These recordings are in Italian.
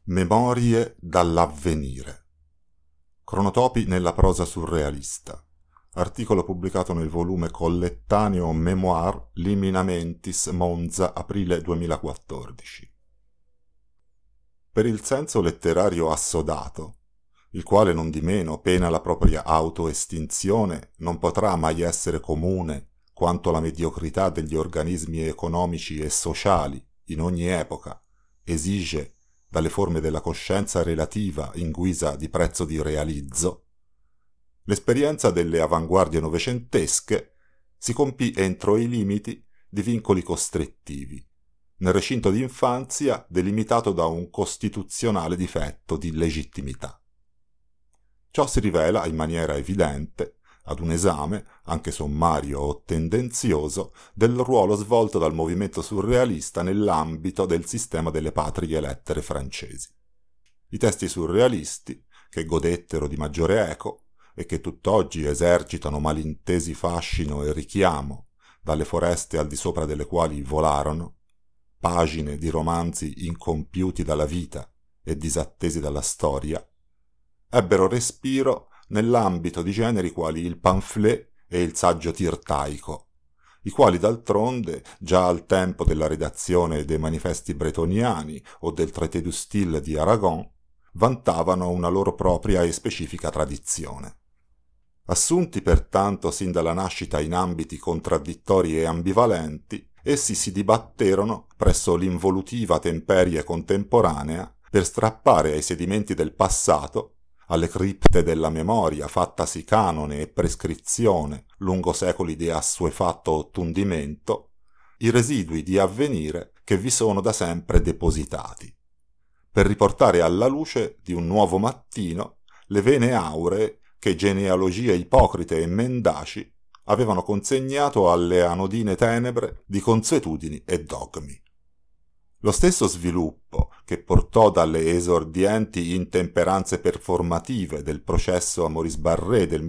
Memorie dall'avvenire. Cronotopi nella prosa surrealista. Articolo pubblicato nel volume collettaneo Memoir Limina Mentis Monza, aprile 2014. Per il senso letterario assodato, il quale nondimeno, pena la propria autoestinzione, non potrà mai essere comune quanto la mediocrità degli organismi economici e sociali in ogni epoca esige dalle forme della coscienza relativa in guisa di prezzo di realizzo, l'esperienza delle avanguardie novecentesche si compì entro i limiti di vincoli costrittivi, nel recinto d'infanzia delimitato da un costituzionale difetto di legittimità. Ciò si rivela in maniera evidente ad un esame, anche sommario o tendenzioso, del ruolo svolto dal movimento surrealista nell'ambito del sistema delle patrie lettere francesi. I testi surrealisti, che godettero di maggiore eco e che tutt'oggi esercitano malintesi fascino e richiamo dalle foreste al di sopra delle quali volarono, pagine di romanzi incompiuti dalla vita e disattesi dalla storia, ebbero respiro nell'ambito di generi quali il pamphlet e il saggio tirtaico, i quali d'altronde, già al tempo della redazione dei manifesti bretoniani o del Traité du Style di Aragon, vantavano una loro propria e specifica tradizione. Assunti pertanto sin dalla nascita in ambiti contraddittori e ambivalenti, essi si dibatterono presso l'involutiva temperie contemporanea per strappare ai sedimenti del passato, alle cripte della memoria fattasi canone e prescrizione lungo secoli di assuefatto ottundimento, i residui di avvenire che vi sono da sempre depositati, per riportare alla luce di un nuovo mattino le vene auree che genealogie ipocrite e mendaci avevano consegnato alle anodine tenebre di consuetudini e dogmi. Lo stesso sviluppo che portò dalle esordienti intemperanze performative del processo a Maurice Barré del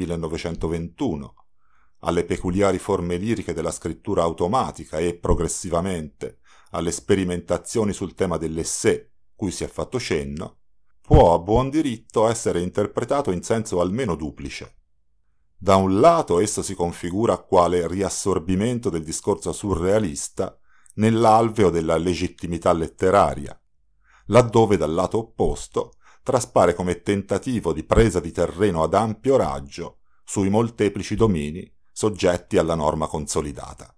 1921 alle peculiari forme liriche della scrittura automatica e progressivamente alle sperimentazioni sul tema dell'essai cui si è fatto cenno, può a buon diritto essere interpretato in senso almeno duplice. Da un lato esso si configura quale riassorbimento del discorso surrealista nell'alveo della legittimità letteraria, laddove dal lato opposto traspare come tentativo di presa di terreno ad ampio raggio sui molteplici domini soggetti alla norma consolidata.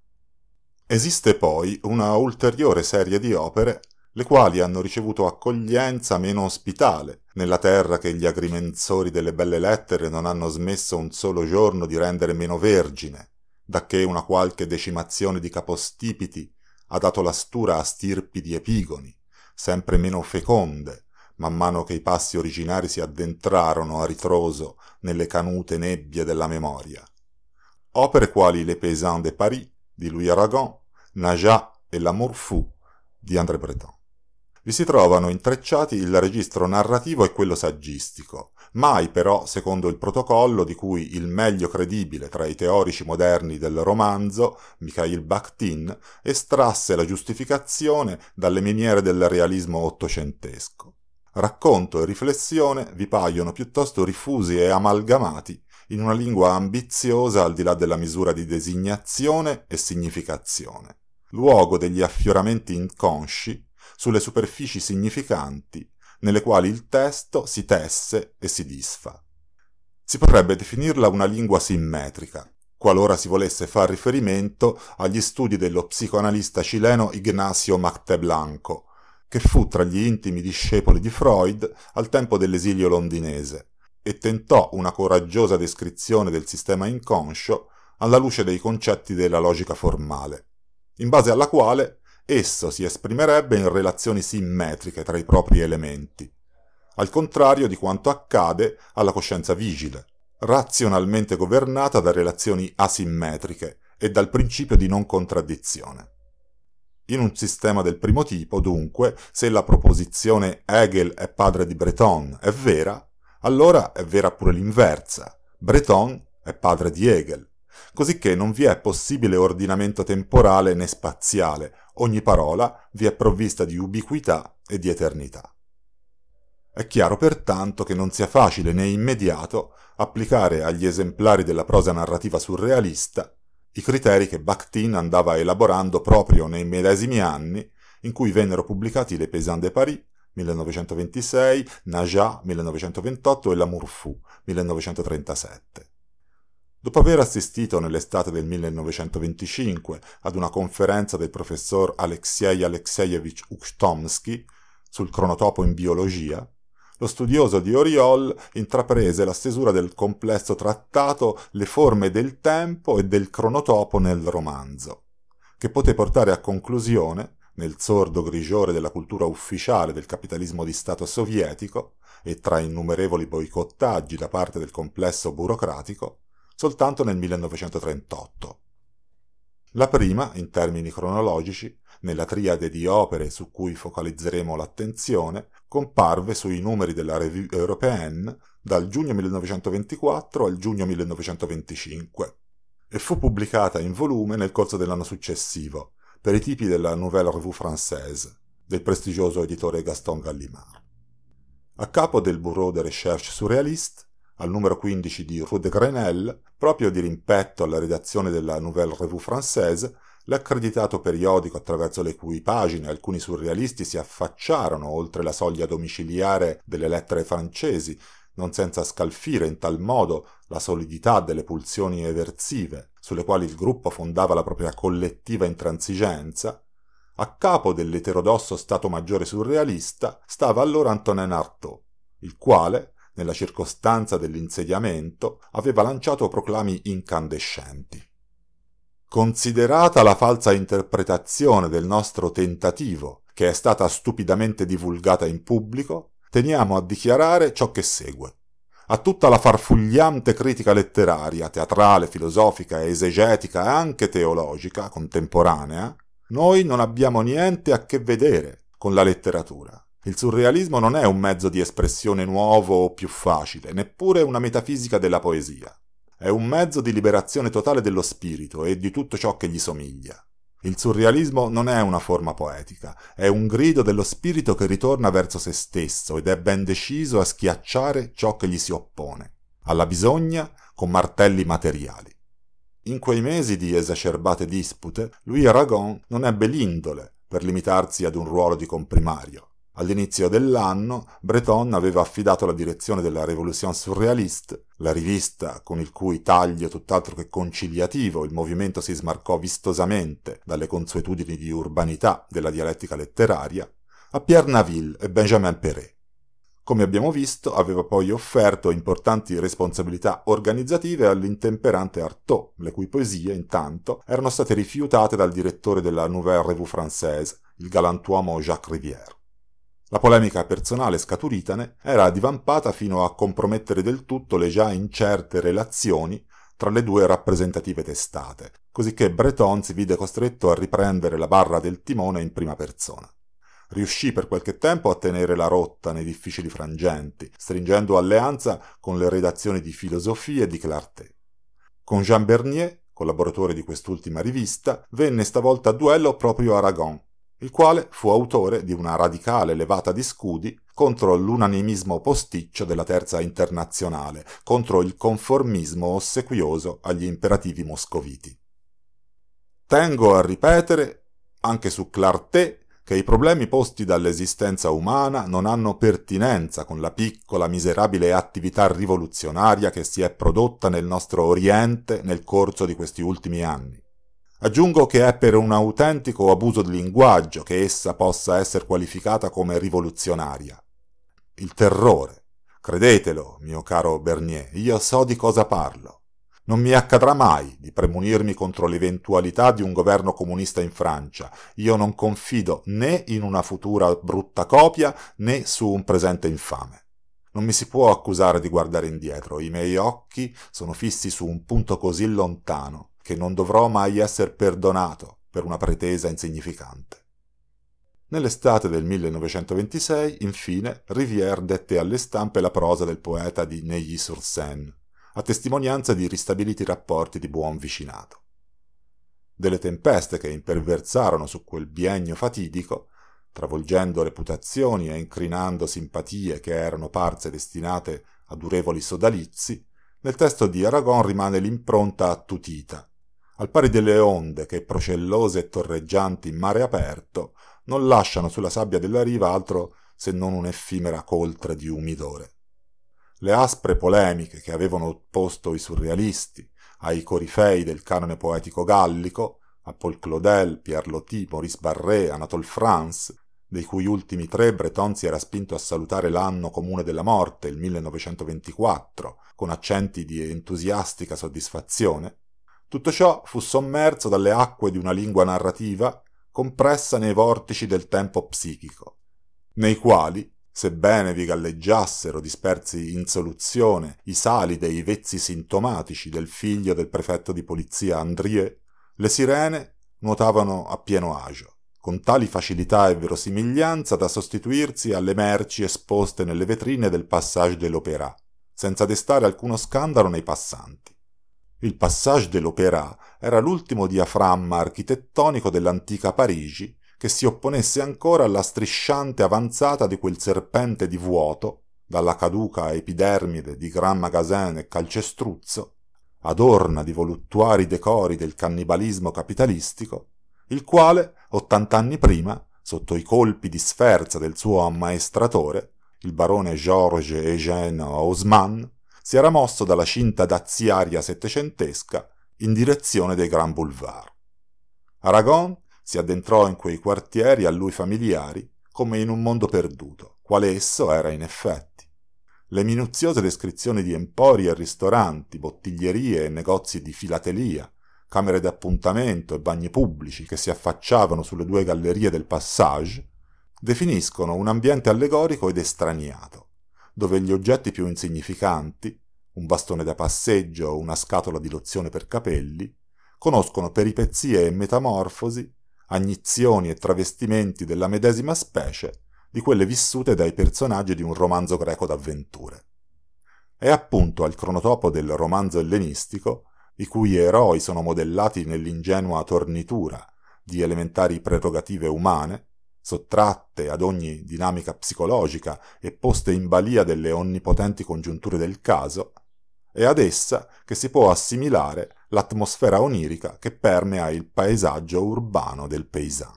Esiste poi una ulteriore serie di opere le quali hanno ricevuto accoglienza meno ospitale nella terra che gli agrimensori delle belle lettere non hanno smesso un solo giorno di rendere meno vergine, dacché una qualche decimazione di capostipiti ha dato la stura a stirpi di epigoni, sempre meno feconde, man mano che i passi originari si addentrarono a ritroso nelle canute nebbie della memoria. Opere quali Les Paysans de Paris di Louis Aragon, Najat e L'Amour fou di André Breton. Vi si trovano intrecciati il registro narrativo e quello saggistico, mai però secondo il protocollo di cui il meglio credibile tra i teorici moderni del romanzo, Mikhail Bakhtin, estrasse la giustificazione dalle miniere del realismo ottocentesco. Racconto e riflessione vi paiono piuttosto rifusi e amalgamati in una lingua ambiziosa al di là della misura di designazione e significazione, luogo degli affioramenti inconsci sulle superfici significanti nelle quali il testo si tesse e si disfa. Si potrebbe definirla una lingua simmetrica, qualora si volesse far riferimento agli studi dello psicoanalista cileno Ignacio Macteblanco, che fu tra gli intimi discepoli di Freud al tempo dell'esilio londinese e tentò una coraggiosa descrizione del sistema inconscio alla luce dei concetti della logica formale, in base alla quale esso si esprimerebbe in relazioni simmetriche tra i propri elementi, al contrario di quanto accade alla coscienza vigile, razionalmente governata da relazioni asimmetriche e dal principio di non contraddizione. In un sistema del primo tipo, dunque, se la proposizione Hegel è padre di Breton è vera, allora è vera pure l'inversa, Breton è padre di Hegel, cosicché non vi è possibile ordinamento temporale né spaziale, ogni parola vi è provvista di ubiquità e di eternità. È chiaro pertanto che non sia facile né immediato applicare agli esemplari della prosa narrativa surrealista i criteri che Bakhtin andava elaborando proprio nei medesimi anni in cui vennero pubblicati Les Paysans de Paris, 1926, Najat, 1928 e L'Amour fou, 1937. Dopo aver assistito nell'estate del 1925 ad una conferenza del professor Alexei Alexeyevich Ukhtomsky sul cronotopo in biologia, lo studioso di Oriol intraprese la stesura del complesso trattato Le forme del tempo e del cronotopo nel romanzo, che poté portare a conclusione, nel sordo grigiore della cultura ufficiale del capitalismo di Stato sovietico e tra innumerevoli boicottaggi da parte del complesso burocratico, soltanto nel 1938. La prima, in termini cronologici, nella triade di opere su cui focalizzeremo l'attenzione, comparve sui numeri della Revue Européenne dal giugno 1924 al giugno 1925 e fu pubblicata in volume nel corso dell'anno successivo, per i tipi della Nouvelle Revue Française, del prestigioso editore Gaston Gallimard. A capo del Bureau de Recherche Surréaliste, al numero 15 di Rue de Grenelle, proprio di rimpetto alla redazione della Nouvelle Revue Française, l'accreditato periodico attraverso le cui pagine alcuni surrealisti si affacciarono oltre la soglia domiciliare delle lettere francesi, non senza scalfire in tal modo la solidità delle pulsioni eversive sulle quali il gruppo fondava la propria collettiva intransigenza, a capo dell'eterodosso Stato Maggiore surrealista stava allora Antonin Artaud, il quale, nella circostanza dell'insediamento, aveva lanciato proclami incandescenti. Considerata la falsa interpretazione del nostro tentativo, che è stata stupidamente divulgata in pubblico, teniamo a dichiarare ciò che segue. A tutta la farfugliante critica letteraria, teatrale, filosofica, esegetica e anche teologica contemporanea, noi non abbiamo niente a che vedere con la letteratura. Il surrealismo non è un mezzo di espressione nuovo o più facile, neppure una metafisica della poesia. È un mezzo di liberazione totale dello spirito e di tutto ciò che gli somiglia. Il surrealismo non è una forma poetica, è un grido dello spirito che ritorna verso se stesso ed è ben deciso a schiacciare ciò che gli si oppone, alla bisogna con martelli materiali. In quei mesi di esacerbate dispute, Louis Aragon non ebbe l'indole per limitarsi ad un ruolo di comprimario. All'inizio dell'anno, Breton aveva affidato la direzione della Révolution Surréaliste, la rivista con il cui taglio tutt'altro che conciliativo il movimento si smarcò vistosamente dalle consuetudini di urbanità della dialettica letteraria, a Pierre Naville e Benjamin Péret. Come abbiamo visto, aveva poi offerto importanti responsabilità organizzative all'intemperante Artaud, le cui poesie, intanto, erano state rifiutate dal direttore della Nouvelle Revue Française, il galantuomo Jacques Rivière. La polemica personale scaturitane era divampata fino a compromettere del tutto le già incerte relazioni tra le due rappresentative testate, cosicché Breton si vide costretto a riprendere la barra del timone in prima persona. Riuscì per qualche tempo a tenere la rotta nei difficili frangenti, stringendo alleanza con le redazioni di Philosophie e di Clarté. Con Jean Bernier, collaboratore di quest'ultima rivista, venne stavolta a duello proprio Aragon, il quale fu autore di una radicale levata di scudi contro l'unanimismo posticcio della Terza Internazionale, contro il conformismo ossequioso agli imperativi moscoviti. Tengo a ripetere, anche su Clarté, che i problemi posti dall'esistenza umana non hanno pertinenza con la piccola, miserabile attività rivoluzionaria che si è prodotta nel nostro Oriente nel corso di questi ultimi anni. Aggiungo che è per un autentico abuso di linguaggio che essa possa essere qualificata come rivoluzionaria. Il terrore. Credetelo, mio caro Bernier, io so di cosa parlo. Non mi accadrà mai di premunirmi contro l'eventualità di un governo comunista in Francia. Io non confido né in una futura brutta copia né su un presente infame. Non mi si può accusare di guardare indietro. I miei occhi sono fissi su un punto così lontano che non dovrò mai essere perdonato per una pretesa insignificante. Nell'estate del 1926, infine, Rivière dette alle stampe la prosa del poeta di Neuilly-sur-Seine, a testimonianza di ristabiliti rapporti di buon vicinato. Delle tempeste che imperversarono su quel biennio fatidico, travolgendo reputazioni e incrinando simpatie che erano parse destinate a durevoli sodalizi, nel testo di Aragon rimane l'impronta attutita, al pari delle onde che, procellose e torreggianti in mare aperto, non lasciano sulla sabbia della riva altro se non un'effimera coltre di umidore. Le aspre polemiche che avevano opposto i surrealisti ai corifei del canone poetico gallico, a Paul Claudel, Pierre Loti, Maurice Barré, Anatole France, dei cui ultimi tre Breton si era spinto a salutare l'anno comune della morte, il 1924, con accenti di entusiastica soddisfazione, tutto ciò fu sommerso dalle acque di una lingua narrativa compressa nei vortici del tempo psichico, nei quali, sebbene vi galleggiassero dispersi in soluzione i sali dei vezzi sintomatici del figlio del prefetto di polizia Andrieux, le sirene nuotavano a pieno agio, con tali facilità e verosimiglianza da sostituirsi alle merci esposte nelle vetrine del Passage de l'Opéra, senza destare alcuno scandalo nei passanti. Il Passage de l'Opéra era l'ultimo diaframma architettonico dell'antica Parigi che si opponesse ancora alla strisciante avanzata di quel serpente di vuoto, dalla caduca epidermide di Grand Magasin e Calcestruzzo, adorna di voluttuari decori del cannibalismo capitalistico, il quale, 80 anni prima, sotto i colpi di sferza del suo ammaestratore, il barone Georges Eugène Haussmann, si era mosso dalla cinta daziaria settecentesca in direzione dei Grand Boulevard. Aragon si addentrò in quei quartieri a lui familiari come in un mondo perduto, quale esso era in effetti. Le minuziose descrizioni di empori e ristoranti, bottiglierie e negozi di filatelia, camere d'appuntamento e bagni pubblici che si affacciavano sulle due gallerie del Passage, definiscono un ambiente allegorico ed estraniato, dove gli oggetti più insignificanti, un bastone da passeggio o una scatola di lozione per capelli, conoscono peripezie e metamorfosi, agnizioni e travestimenti della medesima specie di quelle vissute dai personaggi di un romanzo greco d'avventure. È appunto al cronotopo del romanzo ellenistico, i cui eroi sono modellati nell'ingenua tornitura di elementari prerogative umane, sottratte ad ogni dinamica psicologica e poste in balia delle onnipotenti congiunture del caso, è ad essa che si può assimilare l'atmosfera onirica che permea il paesaggio urbano del Paysan.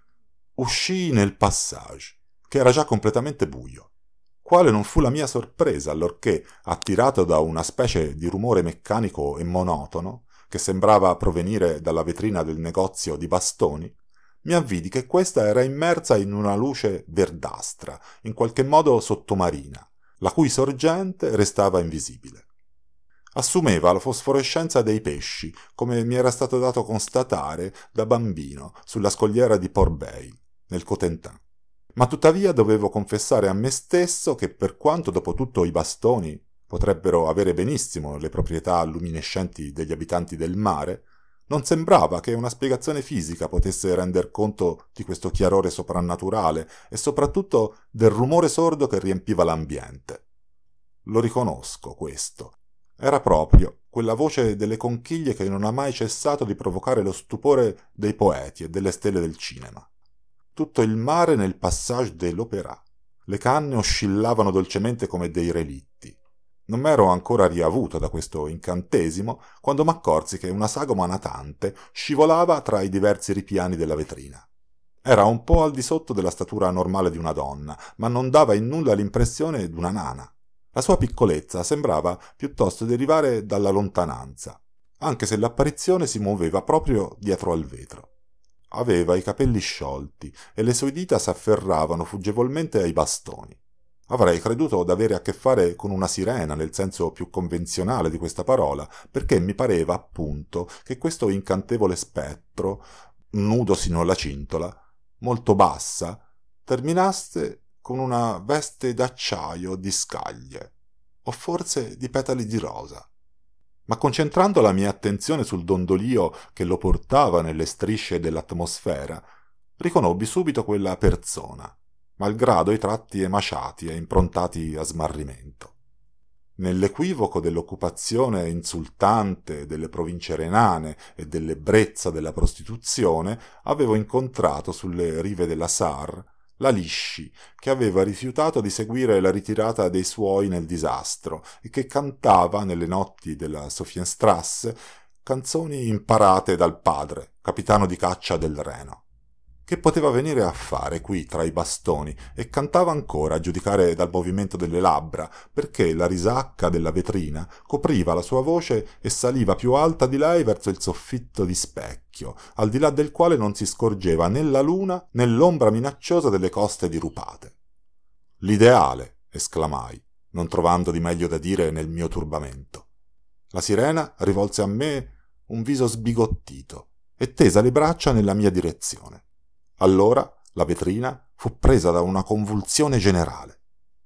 Uscii nel Passage, che era già completamente buio. Quale non fu la mia sorpresa allorché, attirato da una specie di rumore meccanico e monotono, che sembrava provenire dalla vetrina del negozio di bastoni, mi avvidi che questa era immersa in una luce verdastra, in qualche modo sottomarina, la cui sorgente restava invisibile. Assumeva la fosforescenza dei pesci, come mi era stato dato constatare da bambino sulla scogliera di Port-Bail, nel Cotentin. Ma tuttavia dovevo confessare a me stesso che per quanto dopo tutto i bastoni potrebbero avere benissimo le proprietà luminescenti degli abitanti del mare, non sembrava che una spiegazione fisica potesse render conto di questo chiarore soprannaturale e soprattutto del rumore sordo che riempiva l'ambiente. Lo riconosco, questo. Era proprio quella voce delle conchiglie che non ha mai cessato di provocare lo stupore dei poeti e delle stelle del cinema. Tutto il mare nel Passage de l'Opéra. Le canne oscillavano dolcemente come dei relitti. Non m'ero ancora riavuto da questo incantesimo quando m'accorsi che una sagoma natante scivolava tra i diversi ripiani della vetrina. Era un po' al di sotto della statura normale di una donna, ma non dava in nulla l'impressione d'una nana. La sua piccolezza sembrava piuttosto derivare dalla lontananza, anche se l'apparizione si muoveva proprio dietro al vetro. Aveva i capelli sciolti e le sue dita s'afferravano fuggevolmente ai bastoni. Avrei creduto d'avere a che fare con una sirena nel senso più convenzionale di questa parola, perché mi pareva appunto che questo incantevole spettro, nudo sino alla cintola, molto bassa, terminasse con una veste d'acciaio di scaglie, o forse di petali di rosa. Ma concentrando la mia attenzione sul dondolio che lo portava nelle strisce dell'atmosfera, riconobbi subito quella persona, malgrado i tratti emaciati e improntati a smarrimento. Nell'equivoco dell'occupazione insultante delle province renane e dell'ebbrezza della prostituzione, avevo incontrato sulle rive della Sarre la Lisci, che aveva rifiutato di seguire la ritirata dei suoi nel disastro e che cantava nelle notti della Sophienstrasse canzoni imparate dal padre, capitano di caccia del Reno. Che poteva venire a fare qui tra i bastoni, e cantava ancora a giudicare dal movimento delle labbra, perché la risacca della vetrina copriva la sua voce e saliva più alta di lei verso il soffitto di specchio, al di là del quale non si scorgeva né la luna né l'ombra minacciosa delle coste dirupate. «L'ideale!» esclamai, non trovando di meglio da dire nel mio turbamento. La sirena rivolse a me un viso sbigottito e tesa le braccia nella mia direzione. Allora la vetrina fu presa da una convulsione generale.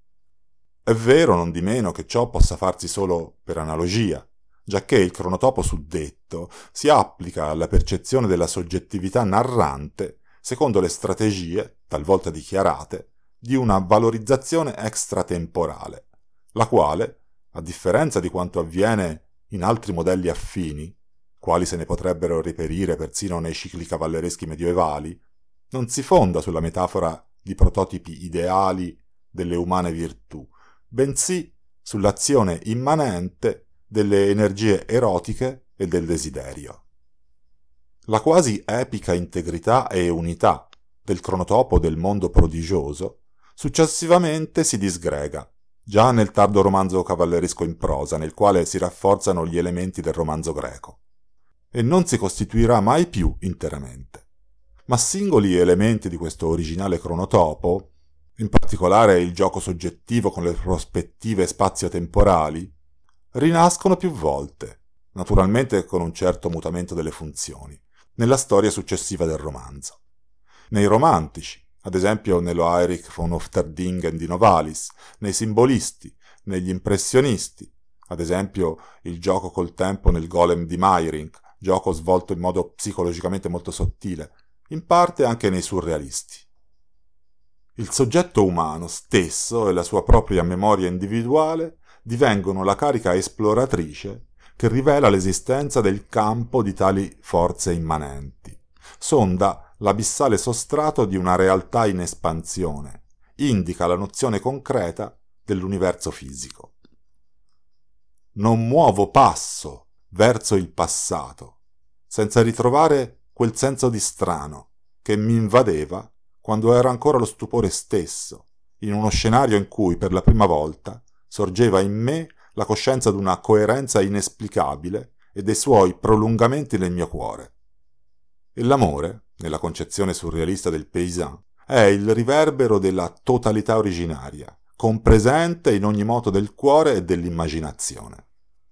È vero, non di meno, che ciò possa farsi solo per analogia, giacché il cronotopo suddetto si applica alla percezione della soggettività narrante secondo le strategie, talvolta dichiarate, di una valorizzazione extratemporale, la quale, a differenza di quanto avviene in altri modelli affini, quali se ne potrebbero reperire persino nei cicli cavallereschi medievali, non si fonda sulla metafora di prototipi ideali delle umane virtù, bensì sull'azione immanente delle energie erotiche e del desiderio. La quasi epica integrità e unità del cronotopo del mondo prodigioso successivamente si disgrega, già nel tardo romanzo cavalleresco in prosa, nel quale si rafforzano gli elementi del romanzo greco, e non si costituirà mai più interamente. Ma singoli elementi di questo originale cronotopo, in particolare il gioco soggettivo con le prospettive spazio-temporali, rinascono più volte, naturalmente con un certo mutamento delle funzioni, nella storia successiva del romanzo. Nei romantici, ad esempio nello Heinrich von Ofterdingen di Novalis, nei simbolisti, negli impressionisti, ad esempio il gioco col tempo nel Golem di Meyerinck, gioco svolto in modo psicologicamente molto sottile, in parte anche nei surrealisti. Il soggetto umano stesso e la sua propria memoria individuale divengono la carica esploratrice che rivela l'esistenza del campo di tali forze immanenti, sonda l'abissale sostrato di una realtà in espansione, indica la nozione concreta dell'universo fisico. Non muovo passo verso il passato, senza ritrovare quel senso di strano che mi invadeva quando era ancora lo stupore stesso, in uno scenario in cui per la prima volta sorgeva in me la coscienza d'una coerenza inesplicabile e dei suoi prolungamenti nel mio cuore. E l'amore, nella concezione surrealista del paysan, è il riverbero della totalità originaria, compresente in ogni moto del cuore e dell'immaginazione.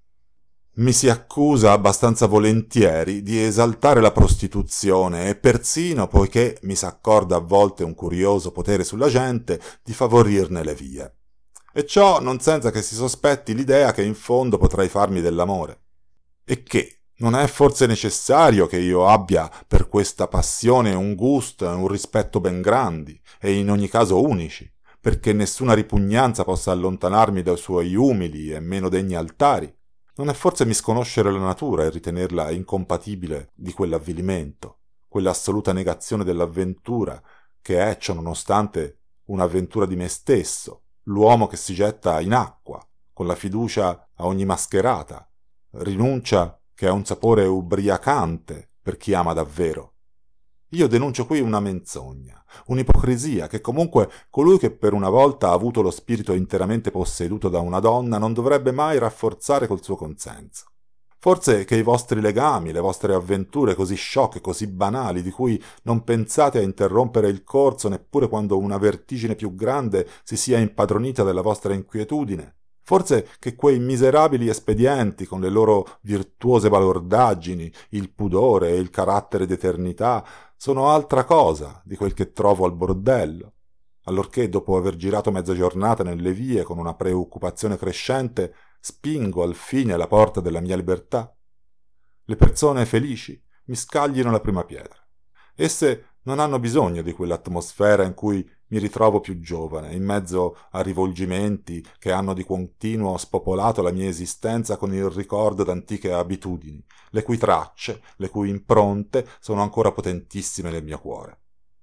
Mi si accusa abbastanza volentieri di esaltare la prostituzione e persino, poiché mi s'accorda a volte un curioso potere sulla gente, di favorirne le vie. E ciò non senza che si sospetti l'idea che in fondo potrei farmi dell'amore. E che non è forse necessario che io abbia per questa passione un gusto e un rispetto ben grandi, e in ogni caso unici, perché nessuna ripugnanza possa allontanarmi dai suoi umili e meno degni altari? Non è forse misconoscere la natura e ritenerla incompatibile di quell'avvilimento, quell'assoluta negazione dell'avventura, che è, ciò nonostante, un'avventura di me stesso, l'uomo che si getta in acqua, con la fiducia a ogni mascherata, rinuncia che ha un sapore ubriacante per chi ama davvero. Io denuncio qui una menzogna, un'ipocrisia che comunque colui che per una volta ha avuto lo spirito interamente posseduto da una donna non dovrebbe mai rafforzare col suo consenso. Forse che i vostri legami, le vostre avventure così sciocche, così banali, di cui non pensate a interrompere il corso neppure quando una vertigine più grande si sia impadronita della vostra inquietudine, forse che quei miserabili espedienti, con le loro virtuose balordaggini, il pudore e il carattere d'eternità, sono altra cosa di quel che trovo al bordello, allorché dopo aver girato mezza giornata nelle vie con una preoccupazione crescente, spingo al fine la porta della mia libertà. Le persone felici mi scaglino la prima pietra. Esse non hanno bisogno di quell'atmosfera in cui mi ritrovo più giovane, in mezzo a rivolgimenti che hanno di continuo spopolato la mia esistenza con il ricordo d'antiche abitudini, le cui tracce, le cui impronte sono ancora potentissime nel mio cuore.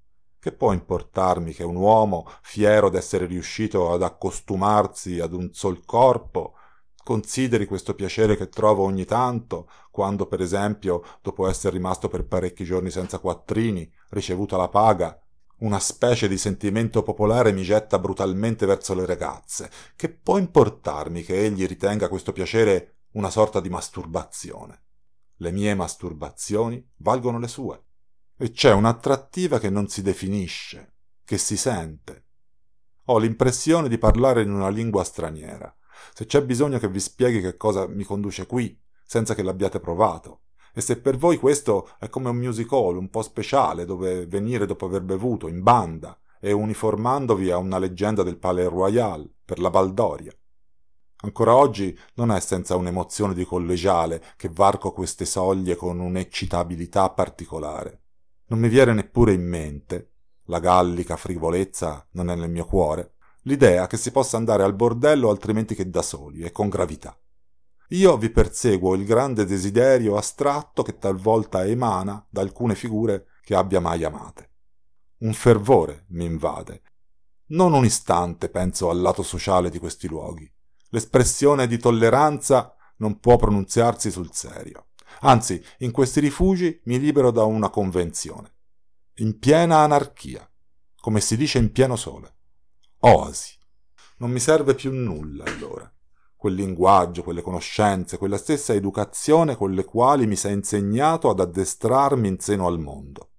Che può importarmi che un uomo, fiero d'essere riuscito ad accostumarsi ad un sol corpo, consideri questo piacere che trovo ogni tanto, quando per esempio, dopo essere rimasto per parecchi giorni senza quattrini, ricevuta la paga, una specie di sentimento popolare mi getta brutalmente verso le ragazze? Che può importarmi che egli ritenga questo piacere una sorta di masturbazione? Le mie masturbazioni valgono le sue. E c'è un'attrattiva che non si definisce, che si sente. Ho l'impressione di parlare in una lingua straniera. Se c'è bisogno che vi spieghi che cosa mi conduce qui, senza che l'abbiate provato, e se per voi questo è come un music hall un po' speciale dove venire dopo aver bevuto in banda e uniformandovi a una leggenda del Palais Royal per la baldoria. Ancora oggi non è senza un'emozione di collegiale che varco queste soglie con un'eccitabilità particolare. Non mi viene neppure in mente, la gallica frivolezza non è nel mio cuore, l'idea che si possa andare al bordello altrimenti che da soli e con gravità. Io vi perseguo il grande desiderio astratto che talvolta emana da alcune figure che abbia mai amate. Un fervore mi invade. Non un istante penso al lato sociale di questi luoghi. L'espressione di tolleranza non può pronunziarsi sul serio. Anzi, in questi rifugi mi libero da una convenzione. In piena anarchia, come si dice in pieno sole. Oasi. Non mi serve più nulla allora. Quel linguaggio, quelle conoscenze, quella stessa educazione con le quali mi sei insegnato ad addestrarmi in seno al mondo.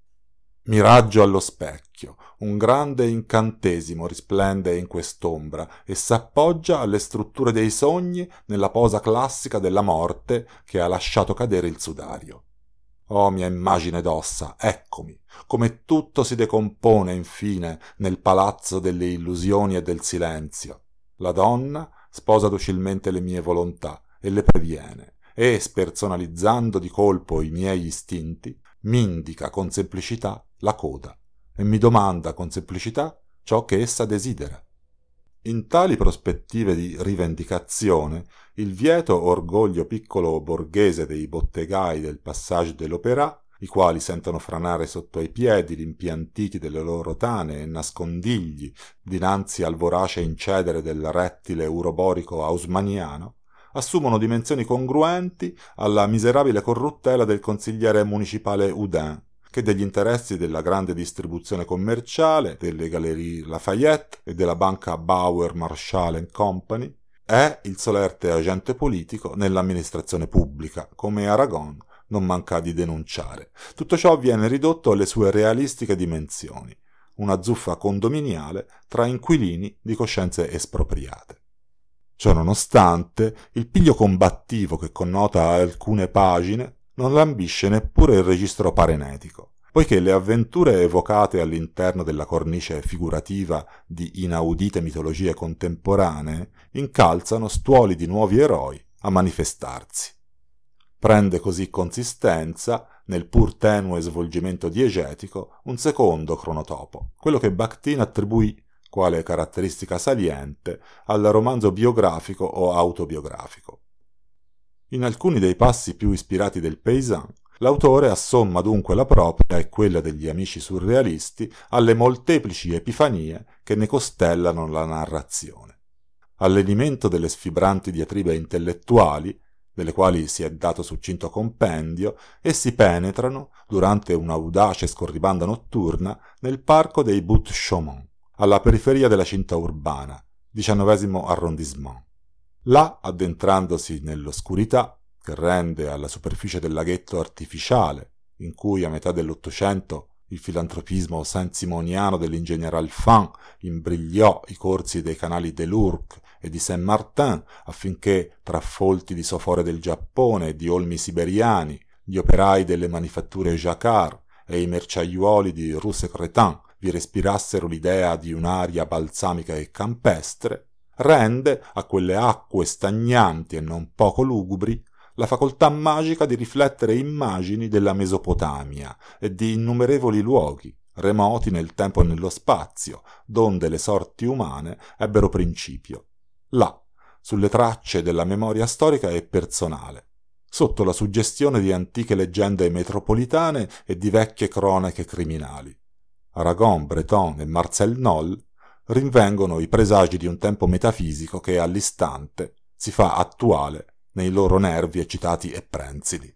Mi raggio allo specchio, un grande incantesimo risplende in quest'ombra e s'appoggia alle strutture dei sogni nella posa classica della morte che ha lasciato cadere il sudario. Oh, mia immagine d'ossa, eccomi, come tutto si decompone infine nel palazzo delle illusioni e del silenzio. La donna sposa docilmente le mie volontà e le previene, e, spersonalizzando di colpo i miei istinti, m'indica con semplicità la coda e mi domanda con semplicità ciò che essa desidera. In tali prospettive di rivendicazione, il vieto orgoglio piccolo borghese dei bottegai del Passage de l'Opéra, i quali sentono franare sotto ai piedi l'impiantiti delle loro tane e nascondigli dinanzi al vorace incedere del rettile uroborico hausmanniano, assumono dimensioni congruenti alla miserabile corruttela del consigliere municipale Houdin, che degli interessi della grande distribuzione commerciale, delle Galerie Lafayette e della banca Bauer Marshall Company, è il solerte agente politico nell'amministrazione pubblica, come Aragon non manca di denunciare. Tutto ciò viene ridotto alle sue realistiche dimensioni, una zuffa condominiale tra inquilini di coscienze espropriate. Ciononostante, il piglio combattivo che connota alcune pagine non lambisce neppure il registro parenetico, poiché le avventure evocate all'interno della cornice figurativa di inaudite mitologie contemporanee incalzano stuoli di nuovi eroi a manifestarsi. Prende così consistenza, nel pur tenue svolgimento diegetico, un secondo cronotopo, quello che Bakhtin attribuì quale caratteristica saliente al romanzo biografico o autobiografico. In alcuni dei passi più ispirati del Paysan, l'autore assomma dunque la propria e quella degli amici surrealisti alle molteplici epifanie che ne costellano la narrazione. All'elimento delle sfibranti diatribe intellettuali, delle quali si è dato succinto compendio, essi penetrano, durante un'audace scorribanda notturna, nel parco dei Buttes-Chaumont, alla periferia della cinta urbana, 19° arrondissement. Là, addentrandosi nell'oscurità, che rende alla superficie del laghetto artificiale, in cui a metà dell'Ottocento il filantropismo saint-simoniano dell'ingegner Alphand imbrigliò i corsi dei canali dell'Ourcq e di Saint-Martin affinché, tra folti di sofore del Giappone e di olmi siberiani, gli operai delle manifatture Jacquard e i merciaiuoli di Rue Secretin vi respirassero l'idea di un'aria balsamica e campestre, rende a quelle acque stagnanti e non poco lugubri la facoltà magica di riflettere immagini della Mesopotamia e di innumerevoli luoghi, remoti nel tempo e nello spazio, donde le sorti umane ebbero principio. Là, sulle tracce della memoria storica e personale, sotto la suggestione di antiche leggende metropolitane e di vecchie cronache criminali. Aragon, Breton e Marcel Noll, rinvengono i presagi di un tempo metafisico che all'istante si fa attuale nei loro nervi eccitati e prensili.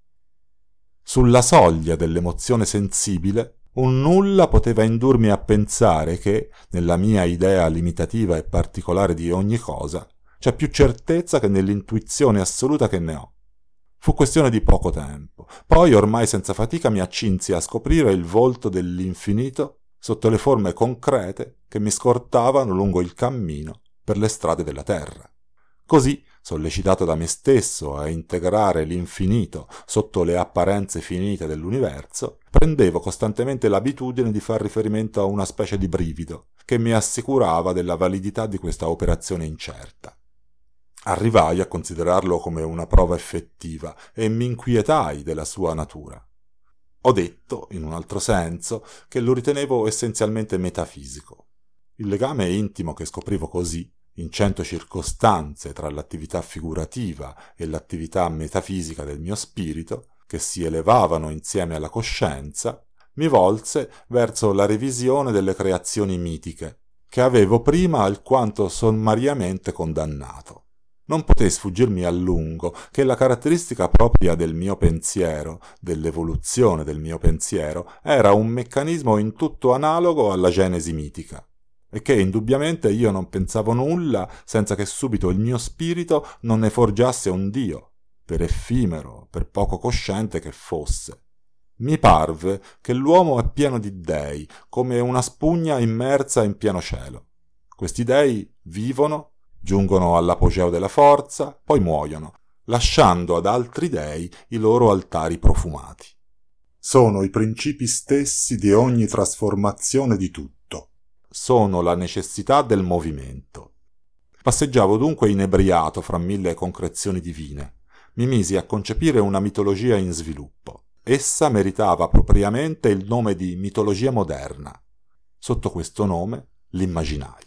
Sulla soglia dell'emozione sensibile, un nulla poteva indurmi a pensare che, nella mia idea limitativa e particolare di ogni cosa, c'è più certezza che nell'intuizione assoluta che ne ho. Fu questione di poco tempo. Poi, ormai senza fatica, mi accinsi a scoprire il volto dell'infinito sotto le forme concrete che mi scortavano lungo il cammino per le strade della terra. Così, sollecitato da me stesso a integrare l'infinito sotto le apparenze finite dell'universo, prendevo costantemente l'abitudine di far riferimento a una specie di brivido che mi assicurava della validità di questa operazione incerta. Arrivai a considerarlo come una prova effettiva e mi inquietai della sua natura. Ho detto, in un altro senso, che lo ritenevo essenzialmente metafisico. Il legame intimo che scoprivo così, in 100 circostanze tra l'attività figurativa e l'attività metafisica del mio spirito, che si elevavano insieme alla coscienza, mi volse verso la revisione delle creazioni mitiche, che avevo prima alquanto sommariamente condannato. Non potei sfuggirmi a lungo che la caratteristica propria del mio pensiero, dell'evoluzione del mio pensiero, era un meccanismo in tutto analogo alla genesi mitica, e che indubbiamente io non pensavo nulla senza che subito il mio spirito non ne forgiasse un Dio, per effimero, per poco cosciente che fosse. Mi parve che l'uomo è pieno di dei, come una spugna immersa in pieno cielo. Questi dei vivono, giungono all'apogeo della forza, poi muoiono, lasciando ad altri dei i loro altari profumati. Sono i principi stessi di ogni trasformazione di tutto. Sono la necessità del movimento. Passeggiavo dunque inebriato fra 1000 concrezioni divine. Mi misi a concepire una mitologia in sviluppo. Essa meritava propriamente il nome di mitologia moderna. Sotto questo nome l'immaginai.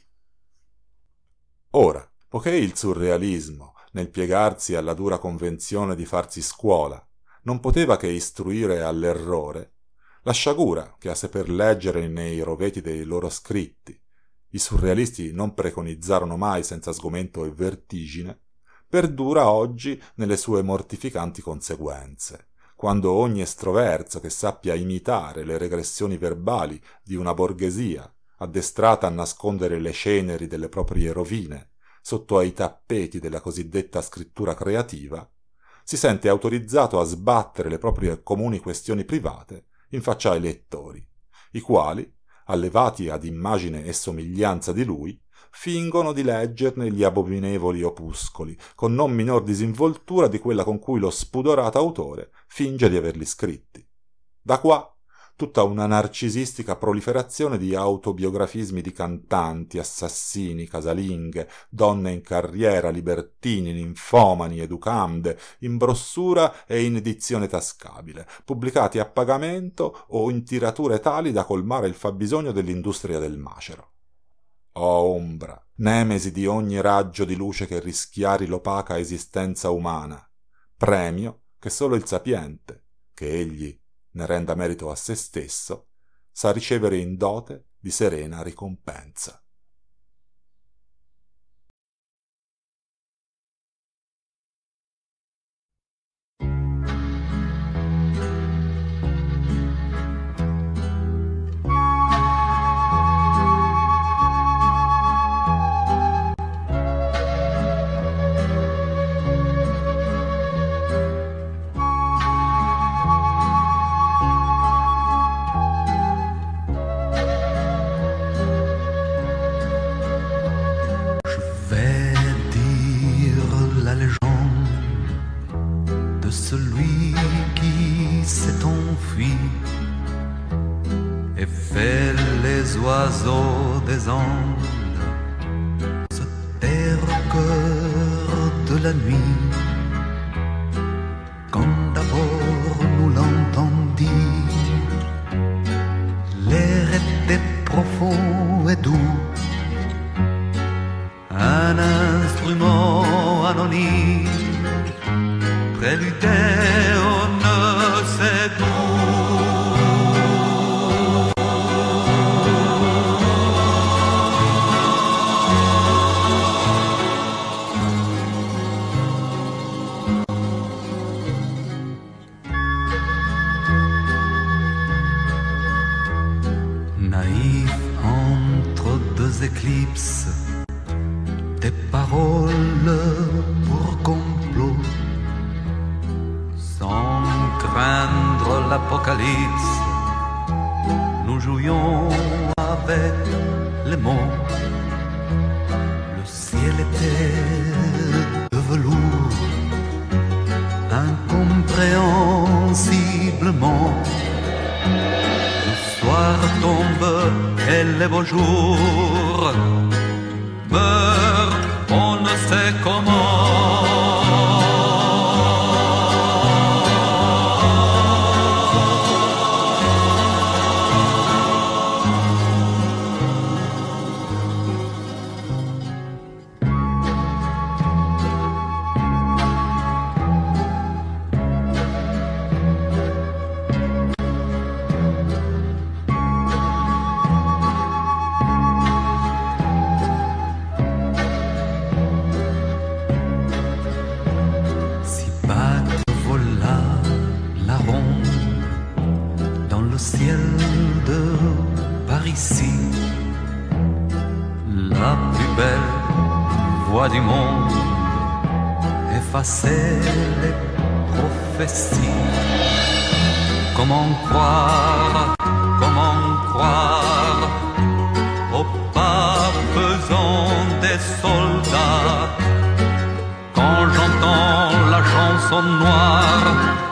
Ora, poiché il surrealismo, nel piegarsi alla dura convenzione di farsi scuola, non poteva che istruire all'errore, la sciagura che a saper leggere nei roveti dei loro scritti i surrealisti non preconizzarono mai senza sgomento e vertigine, perdura oggi nelle sue mortificanti conseguenze, quando ogni estroverso che sappia imitare le regressioni verbali di una borghesia addestrata a nascondere le ceneri delle proprie rovine sotto ai tappeti della cosiddetta scrittura creativa, si sente autorizzato a sbattere le proprie comuni questioni private in faccia ai lettori, i quali, allevati ad immagine e somiglianza di lui, fingono di leggerne gli abominevoli opuscoli, con non minor disinvoltura di quella con cui lo spudorato autore finge di averli scritti. Da qua tutta una narcisistica proliferazione di autobiografismi di cantanti, assassini, casalinghe, donne in carriera, libertini, ninfomani, educande, in brossura e in edizione tascabile, pubblicati a pagamento o in tirature tali da colmare il fabbisogno dell'industria del macero. O ombra, nemesi di ogni raggio di luce che rischiari l'opaca esistenza umana, premio che solo il sapiente, che egli ne renda merito a se stesso, sa ricevere in dote di serena ricompensa. Celui qui s'est enfui et fait les oiseaux des Andes se taire au cœur de la nuit. Quand d'abord nous l'entendîmes, l'air était profond et doux, un instrument anonyme préludait on ne sait où. des paroles pour complot, sans craindre l'apocalypse, nous jouions avec les mots. Le ciel était de velours, incompréhensiblement. Le soir tombe et les beaux jours meurent, on ne sait comment. Le ciel de Paris-Ici, la plus belle voix du monde, effacer les prophéties. Comment croire aux pas pesants des soldats quand j'entends la chanson noire